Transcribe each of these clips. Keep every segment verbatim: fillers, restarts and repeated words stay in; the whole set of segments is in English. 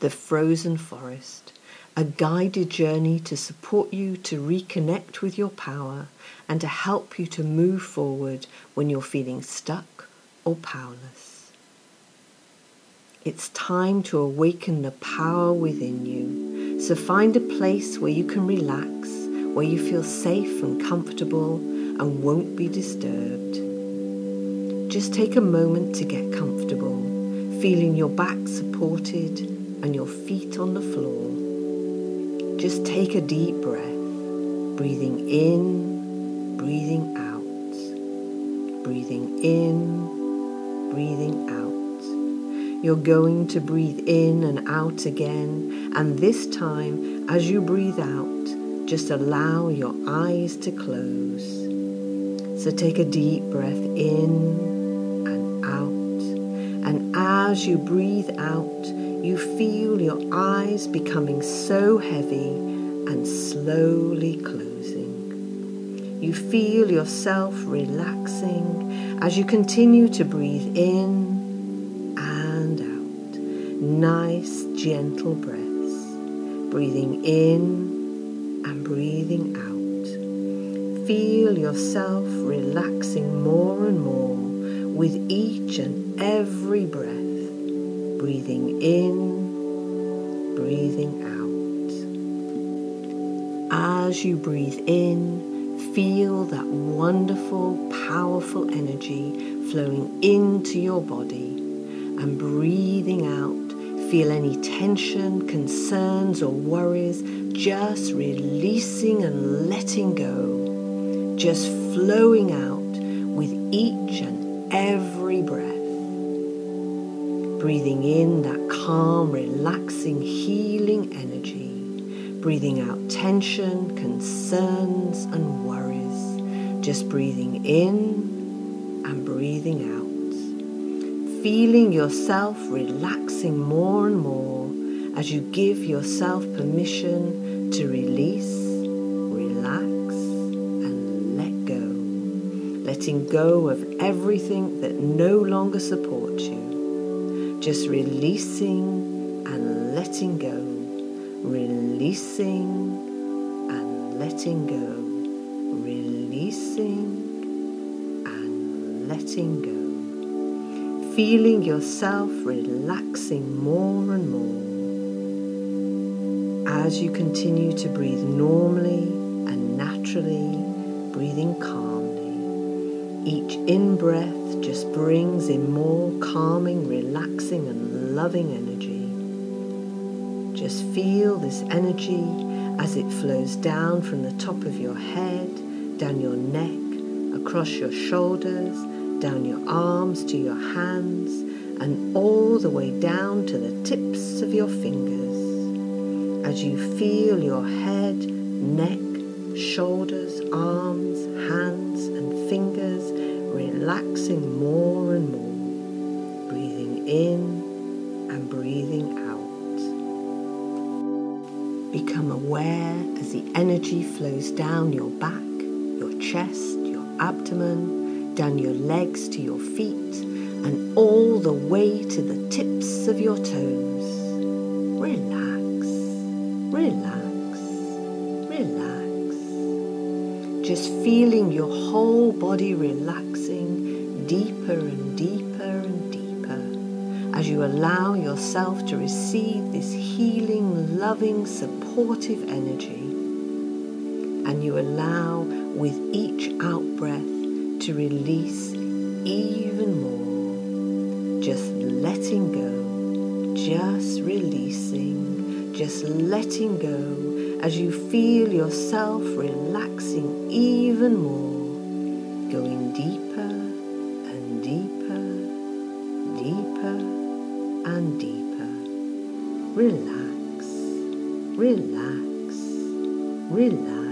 the frozen forest, a guided journey to support you to reconnect with your power and to help you to move forward when you're feeling stuck or powerless. It's time to awaken the power within you, so find a place where you can relax, where you feel safe and comfortable and won't be disturbed. Just take a moment to get comfortable, feeling your back supported and your feet on the floor. Just take a deep breath, breathing in, breathing out, breathing in, breathing out. You're going to breathe in and out again, and this time, as you breathe out, just allow your eyes to close. So take a deep breath in and out, and as you breathe out, you feel your eyes becoming so heavy and slowly closing. You feel yourself relaxing as you continue to breathe in and out. Nice, gentle breaths, breathing in and breathing out. Feel yourself relaxing more and more with each and every breath. Breathing in, breathing out. As you breathe in, feel that wonderful, powerful energy flowing into your body. And breathing out, feel any tension, concerns or worries just releasing and letting go. Just flowing out with each and every breath. Breathing in that calm, relaxing, healing energy. Breathing out tension, concerns and worries. Just breathing in and breathing out. Feeling yourself relaxing more and more as you give yourself permission to release, relax and let go. Letting go of everything that no longer supports you. Just releasing and letting go, releasing and letting go, releasing and letting go. Feeling yourself relaxing more and more as you continue to breathe normally and naturally, breathing calmly. Each in-breath just brings in more calming, relaxing and loving energy. Just feel this energy as it flows down from the top of your head, down your neck, across your shoulders, down your arms to your hands, and all the way down to the tips of your fingers. As you feel your head, neck, shoulders, arms, hands and fingers relaxing more and more, breathing in and breathing out. Become aware as the energy flows down your back, your chest, your abdomen, down your legs to your feet, and all the way to the tips of your toes. Relax, relax, relax. Just feeling your whole body relaxing deeper and deeper and deeper as you allow yourself to receive this healing, loving, supportive energy. And you allow with each out-breath to release even more. Just letting go, just releasing, just letting go as you feel yourself relaxing even more, going deeper and deeper, deeper and deeper. Relax, relax, relax.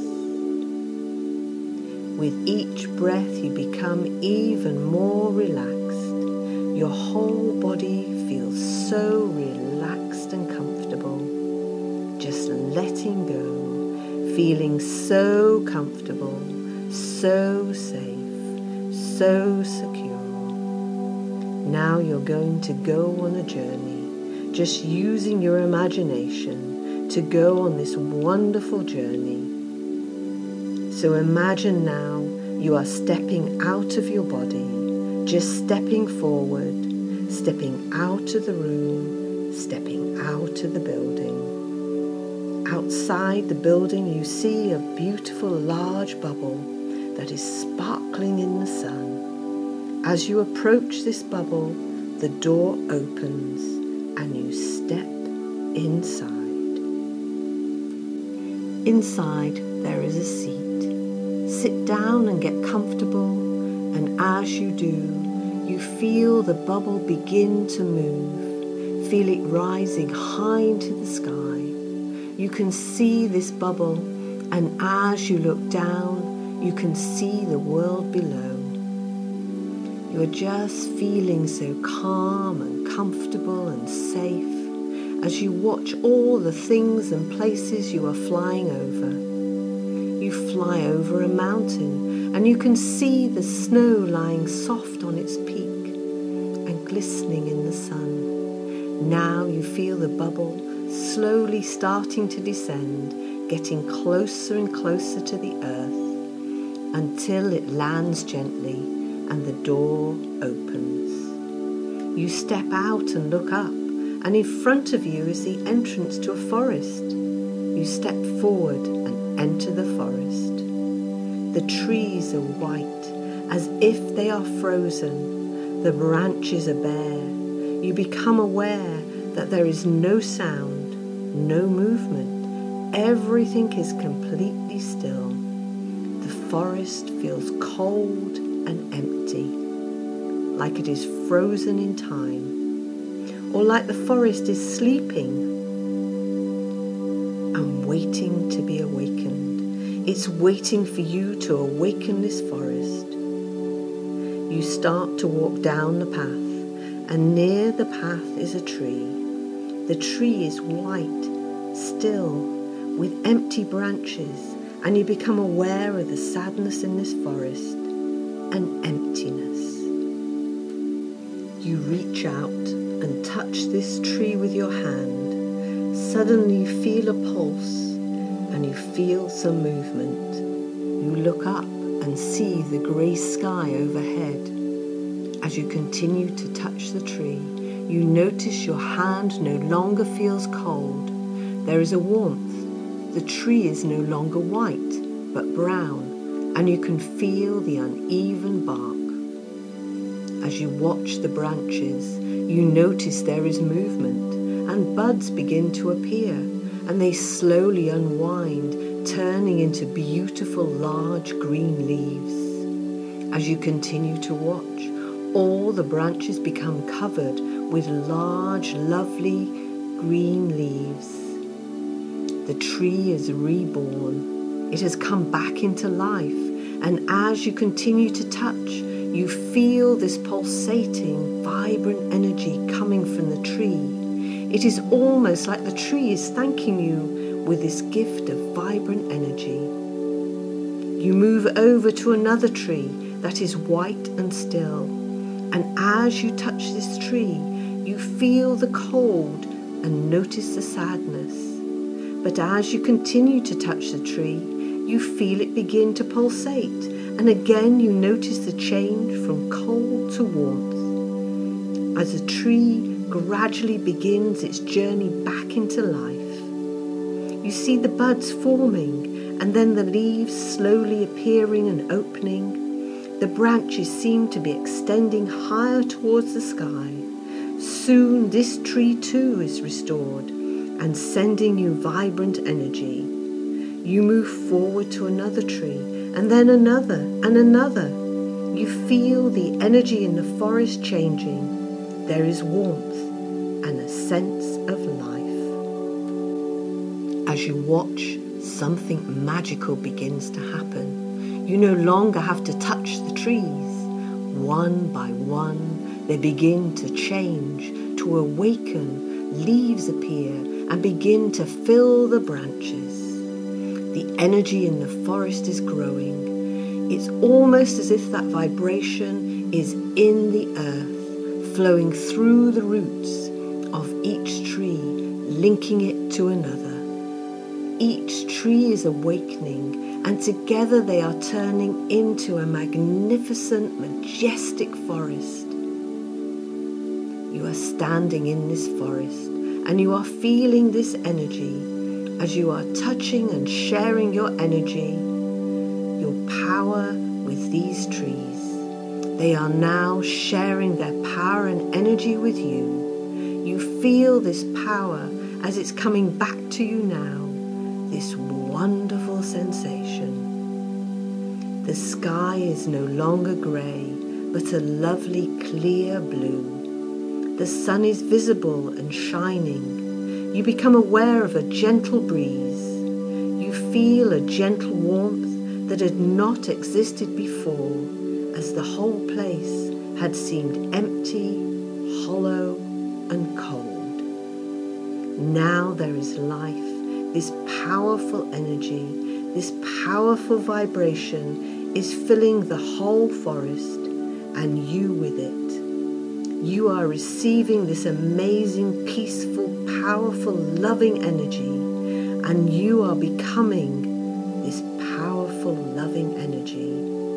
With each breath you become even more relaxed. Your whole body feels so relaxed and comfortable. Just letting go, feeling so comfortable, so safe, so secure. Now you're going to go on a journey just using your imagination to go on this wonderful journey. So imagine now you are stepping out of your body, just stepping forward, stepping out of the room, stepping out of the building. Outside the building you see a beautiful large bubble that is sparkling in the sun. As you approach this bubble, the door opens and you step inside. Inside there is a seat. Sit down and get comfortable, and as you do, you feel the bubble begin to move. Feel it rising high into the sky. You can see this bubble, and as you look down, you can see the world below. You are just feeling so calm and comfortable and safe as you watch all the things and places you are flying over. You fly over a mountain and you can see the snow lying soft on its peak and glistening in the sun. Now you feel the bubble slowly starting to descend, getting closer and closer to the earth until it lands gently and the door opens. You step out and look up, and in front of you is the entrance to a forest. You step forward and enter the forest. The trees are white, as if they are frozen. The branches are bare. You become aware that there is no sound, no movement. Everything is completely still. The forest feels cold and empty, like it is frozen in time, or like the forest is sleeping and waiting to be awakened. It's waiting for you to awaken this forest. You start to walk down the path, and near the path is a tree. The tree is white, still, with empty branches, and you become aware of the sadness in this forest and emptiness. You reach out and touch this tree with your hand. Suddenly you feel a pulse and you feel some movement. You look up and see the grey sky overhead. As you continue to touch the tree, you notice your hand no longer feels cold. There is a warmth. The tree is no longer white, but brown, and you can feel the uneven bark. As you watch the branches, you notice there is movement, and buds begin to appear, and they slowly unwind, turning into beautiful large green leaves. As you continue to watch, all the branches become covered with large, lovely green leaves. The tree is reborn. It has come back into life, and as you continue to touch, you feel this pulsating, vibrant energy coming from the tree. It is almost like the tree is thanking you with this gift of vibrant energy. You move over to another tree that is white and still, and as you touch this tree, you feel the cold and notice the sadness. But as you continue to touch the tree, you feel it begin to pulsate, and again you notice the change from cold to warmth. As the tree gradually begins its journey back into life, you see the buds forming, and then the leaves slowly appearing and opening. The branches seem to be extending higher towards the sky. Soon this tree too is restored and sending you vibrant energy. You move forward to another tree, and then another and another. You feel the energy in the forest changing. There is warmth and a sense of life. As you watch, something magical begins to happen. You no longer have to touch the trees. One by one, they begin to change, to awaken. Leaves appear and begin to fill the branches. The energy in the forest is growing. It's almost as if that vibration is in the earth, flowing through the roots of each linking it to another. Each tree is awakening, and together they are turning into a magnificent, majestic forest. You are standing in this forest, and you are feeling this energy as you are touching and sharing your energy, your power with these trees. They are now sharing their power and energy with you. You feel this power as it's coming back to you now, this wonderful sensation. The sky is no longer grey, but a lovely clear blue. The sun is visible and shining. You become aware of a gentle breeze. You feel a gentle warmth that had not existed before, as the whole place had seemed empty, hollow, and cold. Now there is life, this powerful energy, this powerful vibration is filling the whole forest, and you with it. You are receiving this amazing, peaceful, powerful, loving energy, and you are becoming this powerful, loving energy.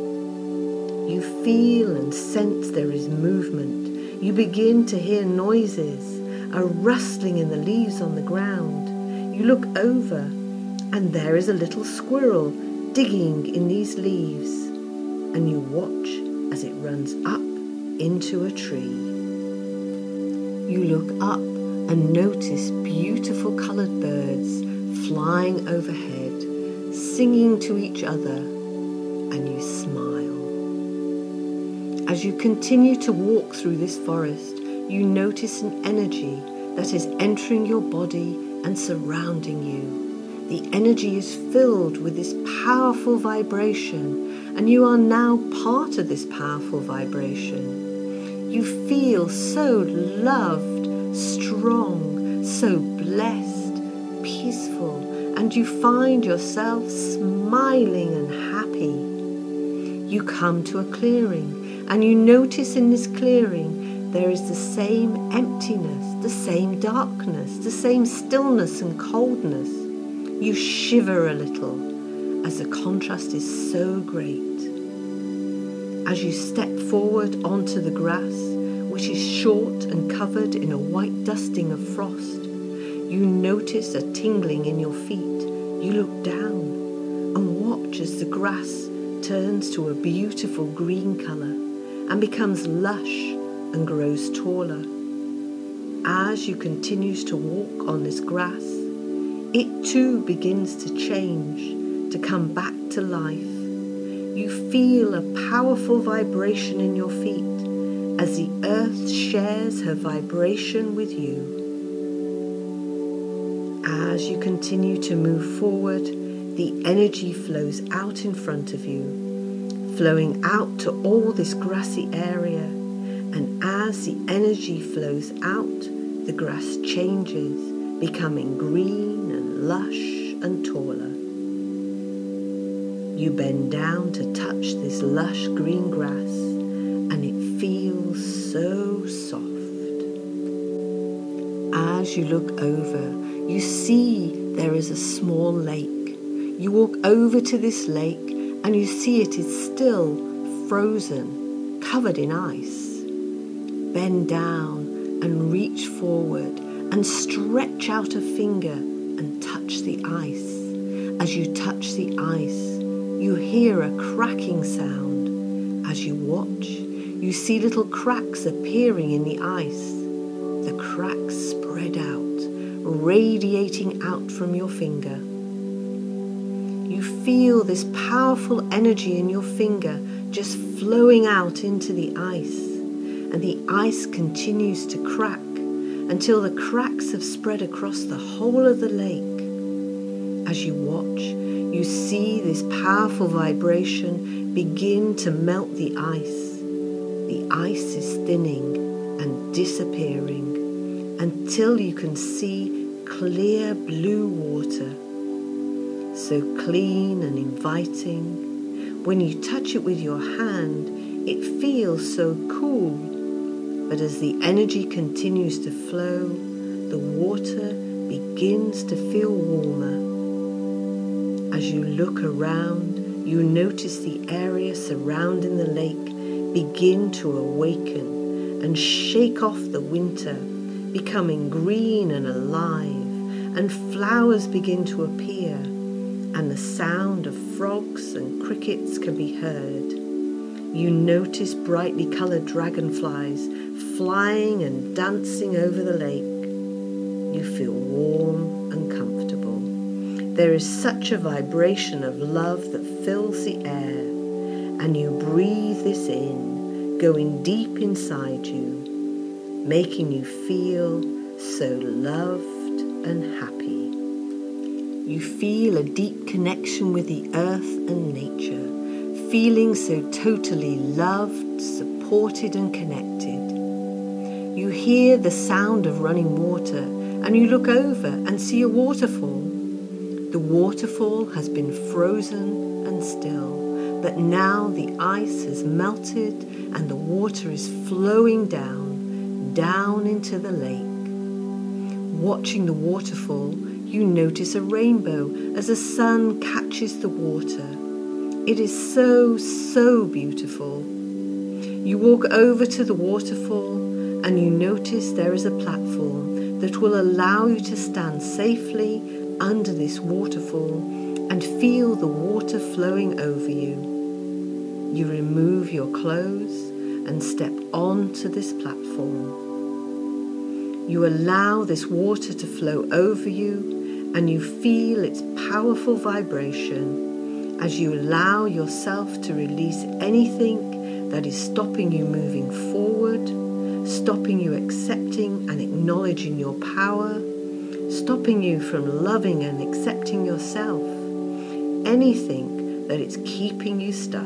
You feel and sense there is movement. You begin to hear noises, a rustling in the leaves on the ground. You look over, and there is a little squirrel digging in these leaves, and you watch as it runs up into a tree. You look up and notice beautiful coloured birds flying overhead, singing to each other, and you smile. As you continue to walk through this forest, you notice an energy that is entering your body and surrounding you. The energy is filled with this powerful vibration, and you are now part of this powerful vibration. You feel so loved, strong, so blessed, peaceful, and you find yourself smiling and happy. You come to a clearing, and you notice in this clearing there is the same emptiness, the same darkness, the same stillness and coldness. You shiver a little as the contrast is so great. As you step forward onto the grass, which is short and covered in a white dusting of frost, you notice a tingling in your feet. You look down and watch as the grass turns to a beautiful green colour and becomes lush and grows taller. As you continue to walk on this grass, it too begins to change, to come back to life. You feel a powerful vibration in your feet as the earth shares her vibration with you. As you continue to move forward, the energy flows out in front of you, flowing out to all this grassy area. And as the energy flows out, the grass changes, becoming green and lush and taller. You bend down to touch this lush green grass, and it feels so soft. As you look over, you see there is a small lake. You walk over to this lake, and you see it is still frozen, covered in ice. Bend down and reach forward and stretch out a finger and touch the ice. As you touch the ice, you hear a cracking sound. As you watch, you see little cracks appearing in the ice. The cracks spread out, radiating out from your finger. You feel this powerful energy in your finger just flowing out into the ice. And the ice continues to crack until the cracks have spread across the whole of the lake. As you watch, you see this powerful vibration begin to melt the ice. The ice is thinning and disappearing until you can see clear blue water, so clean and inviting. When you touch it with your hand, it feels so cool. But as the energy continues to flow, the water begins to feel warmer. As you look around, you notice the area surrounding the lake begin to awaken and shake off the winter, becoming green and alive, and flowers begin to appear, and the sound of frogs and crickets can be heard. You notice brightly coloured dragonflies flying and dancing over the lake. You feel warm and comfortable. There is such a vibration of love that fills the air, and you breathe this in, going deep inside you, making you feel so loved and happy. You feel a deep connection with the earth and nature, feeling so totally loved, supported and connected. You hear the sound of running water, and you look over and see a waterfall. The waterfall has been frozen and still, but now the ice has melted and the water is flowing down, down into the lake. Watching the waterfall, you notice a rainbow as the sun catches the water. It is so, so beautiful. You walk over to the waterfall and you notice there is a platform that will allow you to stand safely under this waterfall and feel the water flowing over you. You remove your clothes and step onto this platform. You allow this water to flow over you and you feel its powerful vibration as you allow yourself to release anything that is stopping you moving forward, stopping you accepting and acknowledging your power, stopping you from loving and accepting yourself, anything that is keeping you stuck.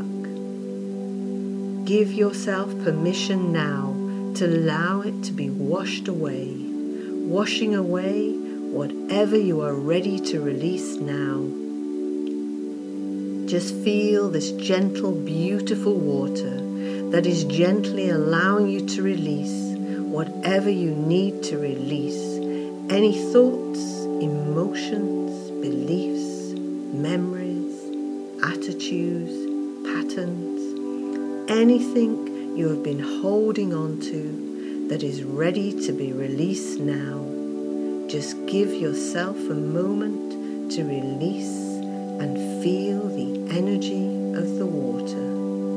Give yourself permission now to allow it to be washed away, washing away whatever you are ready to release now. Just feel this gentle, beautiful water that is gently allowing you to release whatever you need to release. Any thoughts, emotions, beliefs, memories, attitudes, patterns, anything you have been holding on to that is ready to be released now. Just give yourself a moment to release and feel the energy of the water.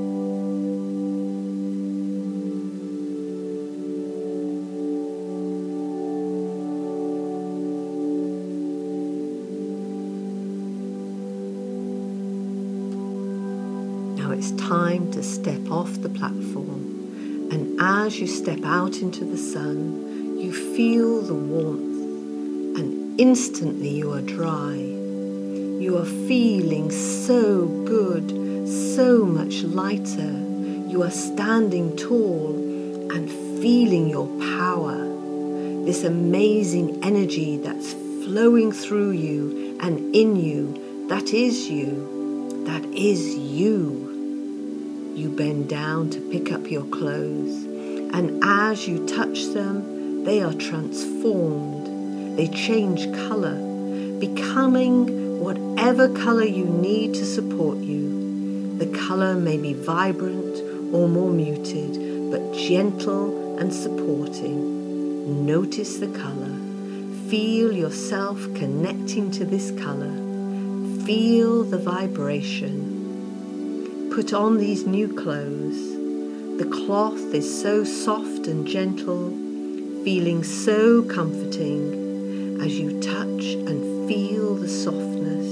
Now it's time to step off the platform, and as you step out into the sun, you feel the warmth, and instantly you are dry. You are feeling so good, so much lighter. You are standing tall and feeling your power, this amazing energy that's flowing through you and in you. That is you. That is you. You bend down to pick up your clothes, and as you touch them, they are transformed. They change colour, becoming whatever colour you need to support you. The colour may be vibrant or more muted, but gentle and supporting. Notice the colour. Feel yourself connecting to this colour. Feel the vibration. Put on these new clothes. The cloth is so soft and gentle, feeling so comforting as you touch and feel the softness.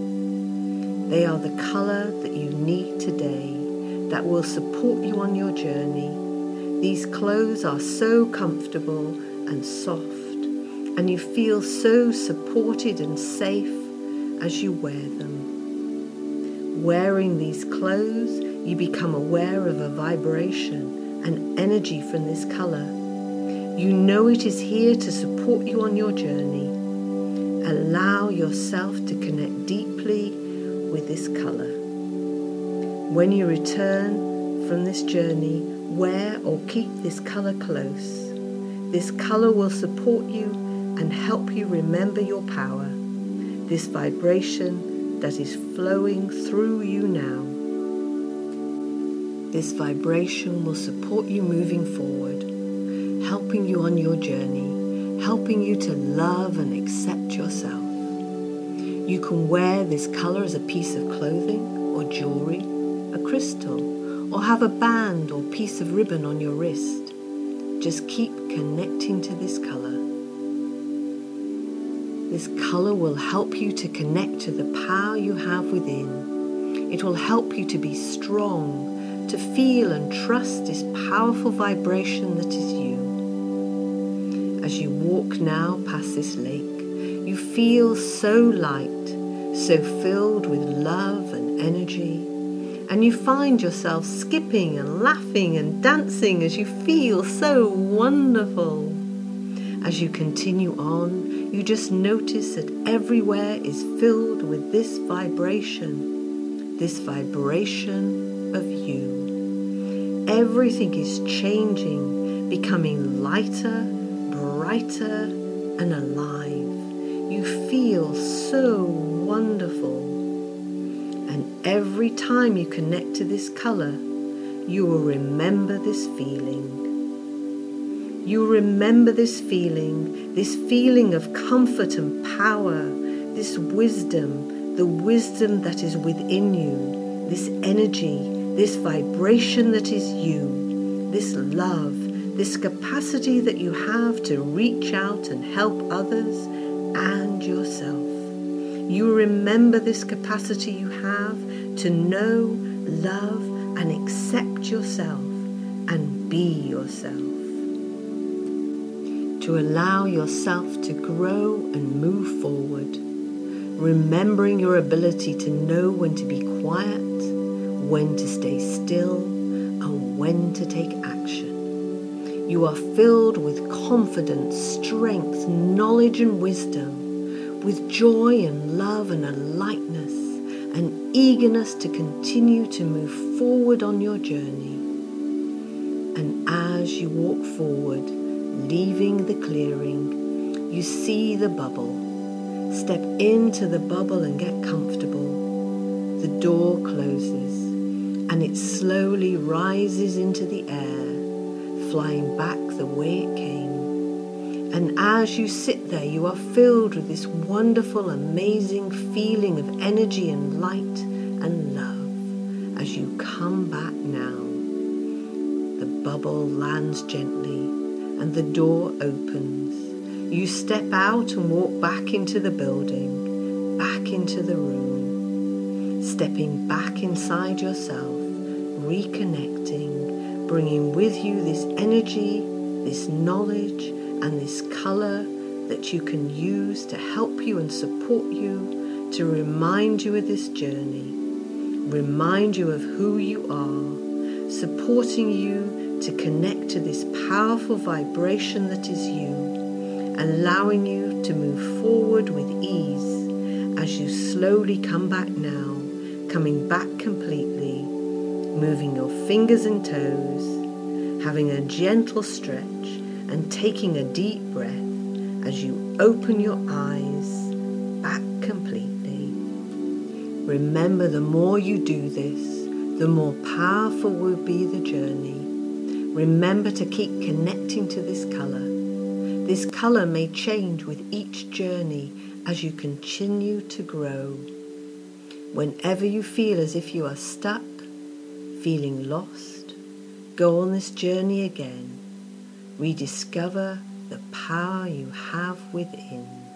They are the colour that you need today that will support you on your journey. These clothes are so comfortable and soft, and you feel so supported and safe as you wear them. Wearing these clothes, you become aware of a vibration, an energy from this colour. You know it is here to support you on your journey. Allow yourself to connect deeply with this colour. When you return from this journey, wear or keep this colour close. This colour will support you and help you remember your power, this vibration that is flowing through you now. This vibration will support you moving forward, helping you on your journey, helping you to love and accept yourself. You can wear this color as a piece of clothing or jewelry, a crystal, or have a band or piece of ribbon on your wrist. Just keep connecting to this color. This color will help you to connect to the power you have within. It will help you to be strong, to feel and trust this powerful vibration that is you. As you walk now past this lake, you feel so light, so filled with love and energy, and you find yourself skipping and laughing and dancing as you feel so wonderful. As you continue on, you just notice that everywhere is filled with this vibration, this vibration of you. Everything is changing, becoming lighter, brighter, and alive. You feel so wonderful. And every time you connect to this color, you will remember this feeling. You will remember this feeling, this feeling of comfort and power, this wisdom, the wisdom that is within you, this energy, this vibration that is you, this love, this capacity that you have to reach out and help others and yourself. You remember this capacity you have to know, love, and accept yourself and be yourself. To allow yourself to grow and move forward, remembering your ability to know when to be quiet, when to stay still, and when to take action. You are filled with confidence, strength, knowledge, and wisdom, with joy and love and a lightness, an eagerness to continue to move forward on your journey. And as you walk forward, leaving the clearing, you see the bubble. Step into the bubble and get comfortable. The door closes, and it slowly rises into the air, flying back the way it came. And as you sit there, you are filled with this wonderful, amazing feeling of energy and light and love as you come back now. The bubble lands gently and the door opens. You step out and walk back into the building, back into the room, stepping back inside yourself, reconnecting, bringing with you this energy, this knowledge, and this color that you can use to help you and support you, to remind you of this journey, remind you of who you are, supporting you to connect to this powerful vibration that is you, allowing you to move forward with ease as you slowly come back now, coming back completely, moving your fingers and toes, having a gentle stretch, and taking a deep breath as you open your eyes back completely. Remember, the more you do this, the more powerful will be the journey. Remember to keep connecting to this color. This color may change with each journey as you continue to grow. Whenever you feel as if you are stuck, feeling lost, go on this journey again. Rediscover the power you have within.